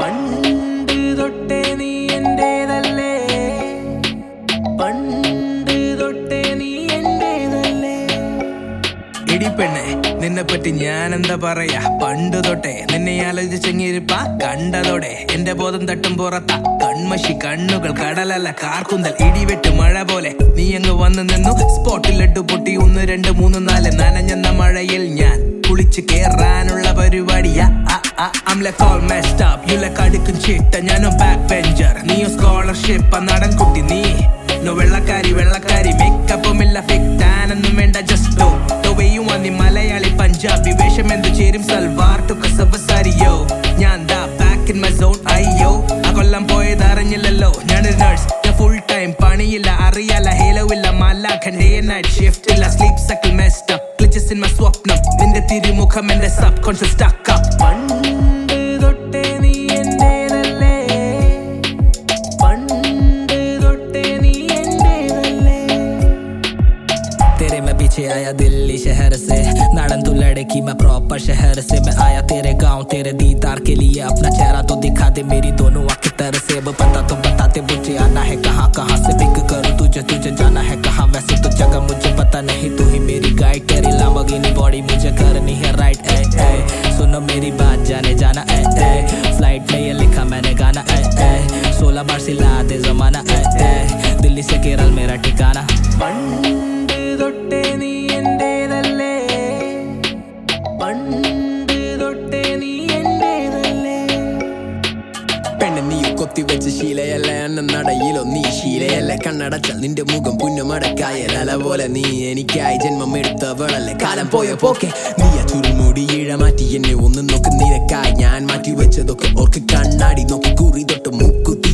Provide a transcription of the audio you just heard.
പണ്ട് തൊട്ടേ നീ എന്റേതല്ലേ, പണ്ട് തൊട്ടേ നീ എന്റേതല്ലേ. ഇടിപ്പെണ്ണെ നിന്നെപ്പറ്റി ഞാൻ എന്താ പറയാ, പണ്ട് തൊട്ടേ നിന്നെ ആലോചിച്ചെങ്ങിരിപ്പ കണ്ടതോടെ എന്റെ ബോധം തട്ടും പുറത്ത കൺമഷി കണ്ണുകൾ കടലല്ല കാർക്കുന്തൽ ഇടിവെട്ട് മഴ പോലെ നീ അങ്ങ് വന്നു നിന്നു. സ്പോട്ടിലിട്ട് പൊട്ടി 1 2 3 4 നനഞ്ഞെന്ന മഴയിൽ ഞാൻ കുളിച്ച് കേറാനുള്ള പരിപാടിയാ. I'm like all messed up, you like അടുക്കും ചിട്ട, ഞാനോ ബാക്ക് ബെഞ്ചർ, നീയോ സ്കോളർഷിപ്പ്. നടൻ കുട്ടി നീ നോ വെള്ളക്കാരി മേക്കപ്പും ഇല്ല ഫേക്ക് ടാൻ ഒന്നും വേണ്ട, ജസ്റ്റ് ടൊവയും നീ മലയാളി പഞ്ചാബി വേഷം എന്തു ചേരും സൽവാർ ടു കസവസാരിയോ. ഞാൻ ദാ ബാക്ക് ഇൻ മൈ സോൺ അയ്യോ, ആ കൊല്ലം പോയത് അറിഞ്ഞില്ലല്ലോ. ഞാനൊരു നഴ്സ്, ഞാൻ ഫുൾ ടൈം പണിയില്ല അറിയാല, ഹേലോ ഇല്ല മല്ലാഖൻ ഡേ നൈറ്റ് ഷിഫ്റ്റ് ഇല്ല, sleep cycle messed up glitches in my സ്വപ്നം, നിന്റെ തിരുമുഖം എന്റെ സബ് കോൺഷ്യസ് stuck up. പണ്ട് തൊട്ടേ നീ എന്റേതല്ലേ, പണ്ട് തൊട്ടേ നീ എന്റേതല്ലേ. तेरे मैं पीछे आया दिल्ली शहर से, नाड़न तू लड़की मैं प्रॉपर शहर से. मैं आया तेरे गांव तेरे दीदार के लिए, अपना चेहरा तो दिखा दे मेरी दोनों आंखें तरह से. अब पता तो बताते मुझे आना है कहाँ कहाँ से, पिक करूँ तुझे जाना है कहाँ. वैसे तो जगह मुझे पता नहीं, तू ही मेरी गाइड, तेरी लैम्बोर्गिनी बॉडी मुझे करनी है राइट. सुनो मेरी बात जाने जाना फ्लाइट में ये लिखा मैंने गाना 16 बार सिला दे जमाना दिल्ली से केरल मेरा ठिकाना. പണ്ട് തൊട്ടേ നീ എന്റേതല്ലേ, പണ്ട് തൊട്ടേ നീ എന്റേതല്ലേ. പെണ്ണ് നീ കൊത്തിവെച്ച ശീലയല്ല, എന്ന നടയിലോ നീ ശീലയല്ലേ. കണ്ണടച്ചാൽ നിന്റെ മുഖം പുന്നമടക്കായല പോലെ നീ എനിക്കായി ജന്മം എടുത്തവളല്ലേ. കാലം പോയ പോക്കെ നീ ആ ചുരുമുടി ഇഴ മാറ്റി എന്നെ ഒന്ന് നോക്ക്, നിനക്കായി ഞാൻ മാറ്റി വെച്ചതൊക്കെ ഓർക്ക്. കണ്ണാടി നോക്കി കുറി തൊട്ട് മൂക്കു